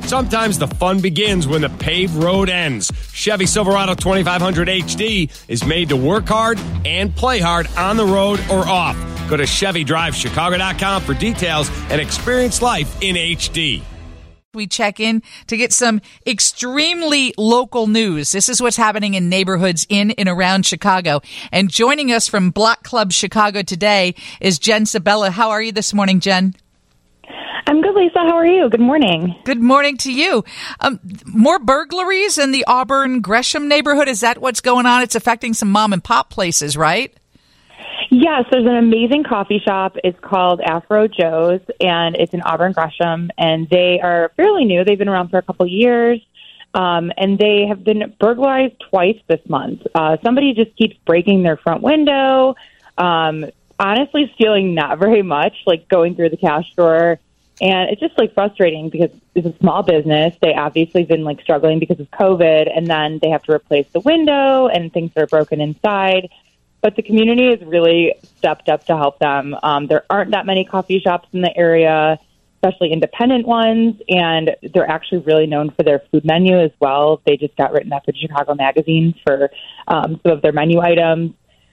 Sometimes the fun begins when the paved road ends. Chevy Silverado 2500 HD is made to work hard and play hard on the road or off. Go to ChevyDriveChicago.com for details and experience life in HD. We check in to get some extremely local news. This is what's happening in neighborhoods in and around Chicago. And joining us from Block Club Chicago today is Jen Sabella. How are you this morning, Jen? I'm good, Lisa. How are you? Good morning. Good morning to you. More burglaries in the Auburn Gresham neighborhood. Is that what's going on? It's affecting some mom and pop places, right? Yes, there's an amazing coffee shop. It's called Afro Joe's, and it's in Auburn Gresham, and they are fairly new. They've been around for a couple years, and they have been burglarized twice this month. Somebody just keeps breaking their front window, honestly stealing not very much, like going through the cash drawer, and it's just like frustrating because it's a small business. They obviously been like struggling because of COVID, and then they have to replace the window, and things are broken inside. But the community has really stepped up to help them. There aren't that many coffee shops in the area, especially independent ones, and they're actually really known for their food menu as well. They just got written up in Chicago Magazine for some of their menu items.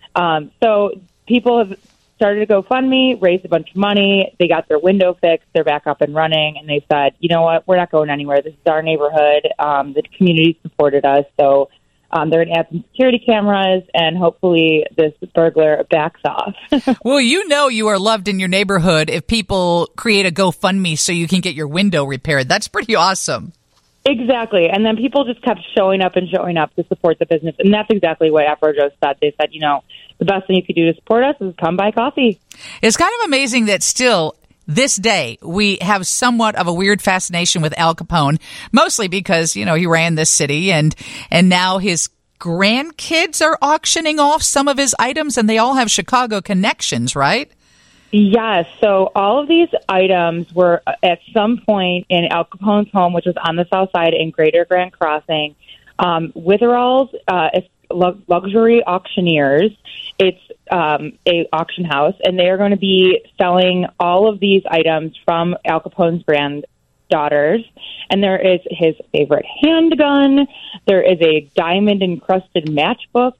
So people have started a GoFundMe, raised a bunch of money. They got their window fixed. They're back up and running, and they said, you know what, we're not going anywhere. This is our neighborhood. The community supported us, so they're going to add some security cameras, and hopefully this burglar backs off. Well, you know you are loved in your neighborhood if people create a GoFundMe so you can get your window repaired. That's pretty awesome. Exactly. And then people just kept showing up to support the business. And that's exactly what Afro Joe said. They said, you know, the best thing you could do to support us is come buy coffee. It's kind of amazing that still this day, we have somewhat of a weird fascination with Al Capone, mostly because, you know, he ran this city and now his grandkids are auctioning off some of his items, and they all have Chicago connections, right? Yes. So all of these items were at some point in Al Capone's home, which was on the south side in Greater Grand Crossing. Witherall's Luxury Auctioneers. It's a auction house, and they are going to be selling all of these items from Al Capone's granddaughters. And there is his favorite handgun. There is a diamond-encrusted matchbook.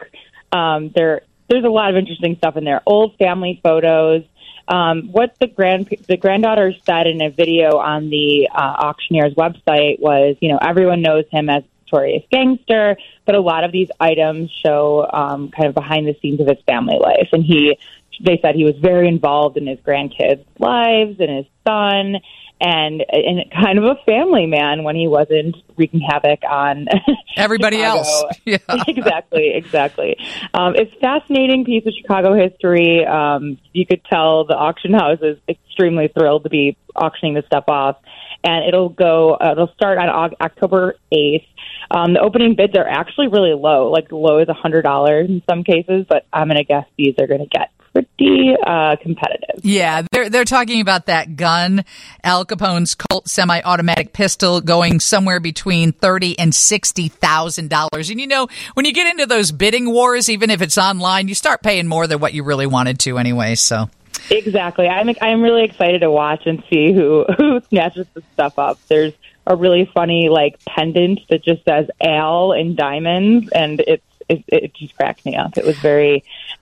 There's a lot of interesting stuff in there. Old family photos. What the granddaughters said in a video on the auctioneer's website was, you know, everyone knows him as Notorious Gangster, but a lot of these items show kind of behind the scenes of his family life. And they said he was very involved in his grandkids' lives and his son, and kind of a family man when he wasn't wreaking havoc on everybody else. Yeah. Exactly. It's a fascinating piece of Chicago history. You could tell the auction house is extremely thrilled to be auctioning this stuff off. And it'll start on October 8th. The opening bids are actually really low. Like the low is $100 in some cases, but I'm going to guess these are going to get pretty competitive. Yeah, they're talking about that gun, Al Capone's Colt semi-automatic pistol, going somewhere between $30,000 and $60,000. And you know, when you get into those bidding wars, even if it's online, you start paying more than what you really wanted to anyway. So. Exactly. I'm really excited to watch and see who snatches this stuff up. There's a really funny like pendant that just says Al in diamonds, and it just cracked me up. It was very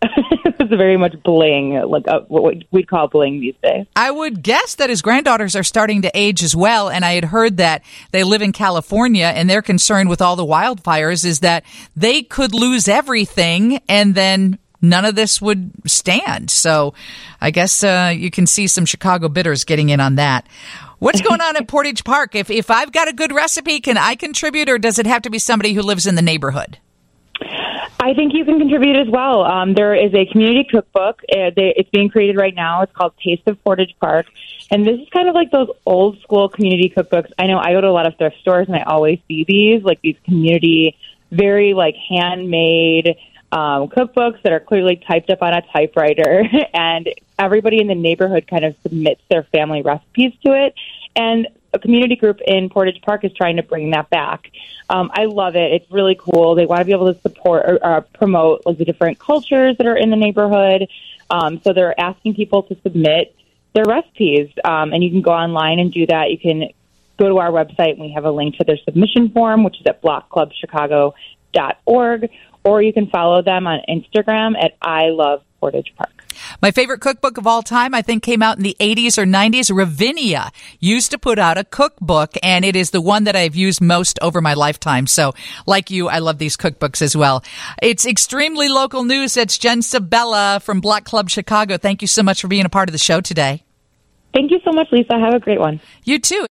much bling, like what we'd call bling these days. I would guess that his granddaughters are starting to age as well, and I had heard that they live in California, and their concern with all the wildfires is that they could lose everything, and then none of this would stand. So I guess you can see some Chicago bidders getting in on that. What's going on at Portage Park? If I've got a good recipe, can I contribute, or does it have to be somebody who lives in the neighborhood? I think you can contribute as well. There is a community cookbook. It's being created right now. It's called Taste of Portage Park. And this is kind of like those old school community cookbooks. I know I go to a lot of thrift stores, and I always see these community, very like handmade cookbooks that are clearly typed up on a typewriter, and everybody in the neighborhood kind of submits their family recipes to it. And a community group in Portage Park is trying to bring that back. I love it. It's really cool. They want to be able to support or promote like the different cultures that are in the neighborhood. So they're asking people to submit their recipes, and you can go online and do that. You can go to our website and we have a link to their submission form, which is at blockclubchicago.org, or you can follow them on Instagram at I Love Portage Park. My favorite cookbook of all time, I think, came out in the 80s or 90s. Ravinia used to put out a cookbook, and it is the one that I've used most over my lifetime. So, like you, I love these cookbooks as well. It's extremely local news. That's Jen Sabella from Block Club Chicago. Thank you so much for being a part of the show today. Thank you so much, Lisa. Have a great one. You too.